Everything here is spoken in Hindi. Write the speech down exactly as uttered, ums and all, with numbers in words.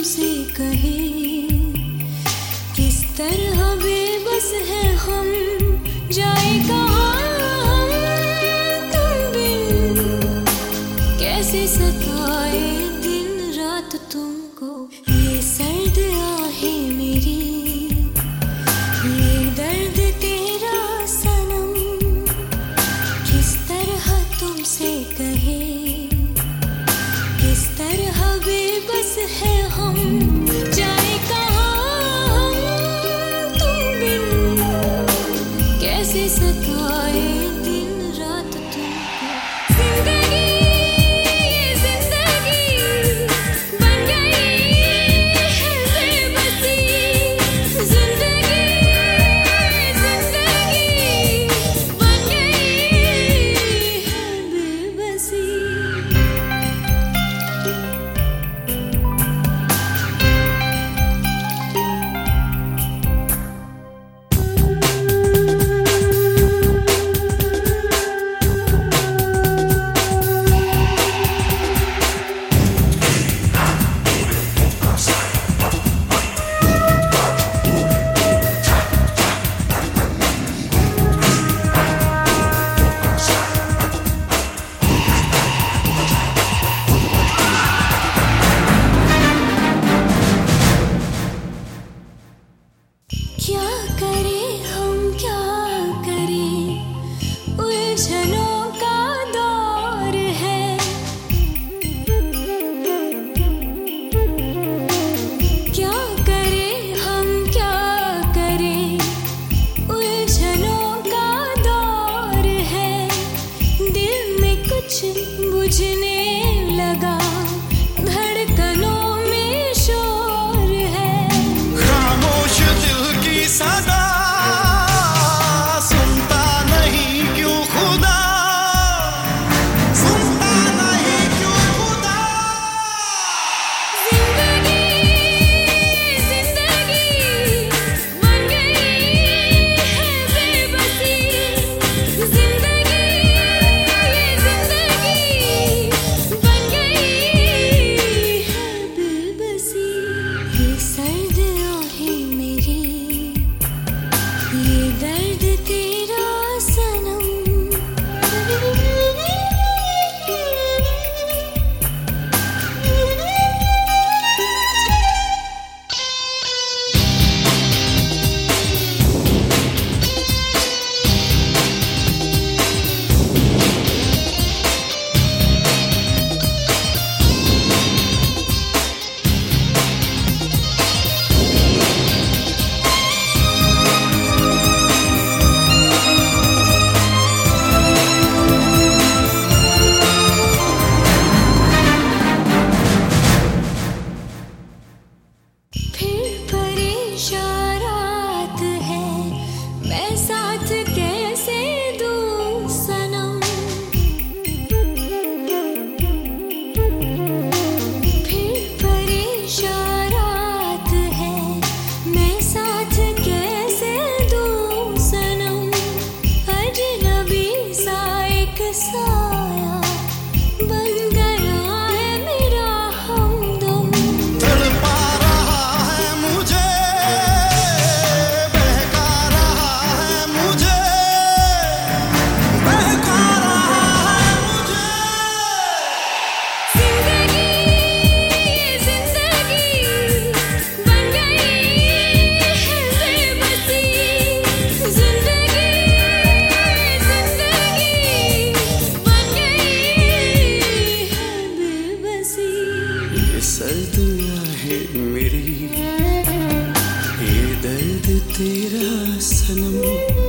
तुमसे कहे, किस तरह बेबस है हम, जाए कहाँ तुम बिन, कैसे सताए दिन रात तुमको ये सर्द आहें मेरी, ये दर्द तेरा सनम, किस तरह तुमसे कहे, किस तरह बेबस है हम, जाए कहाँ तुम बिन, कैसे सताए दिन रात तुमको। जिंदगी ये जिंदगी बन गई है बेबसी, जिंदगी जिंदगी बन गई है बेबसी। क्या करें हम क्या करें, उलझनों का दौर है, क्या करें हम क्या करें, उलझनों का दौर है, दिल में कुछ बुझने लगा, धड़कनों में शोर है, खामोश दिल की सदा सुनता नहीं क्यों खुदा, सुनता नहीं क्यों खुदा। जिंदगी जिंदगी बन गई है बेबसी, जिंदगी जिंदगी बन गई है बेबसी। ये सर्द आहें मेरी, ये दर्द तेरा सनम, फिर परेशान रात है, मैं साथ कैसे दूं सनम, फिर परेशान रात है, मैं साथ कैसे दूं सनम, अजनबी सा एक साया बन गया है मेरा हमदम, तड़पा रहा है मुझे, बहका रहा है मुझे, बहका रहा है मुझे। जिंदगी ये जिंदगी बन गई है बेबसी, जिंदगी जिंदगी बन गई है बेबसी। ये सर्द आहें मेरी, ये दर्द तेरा सनम,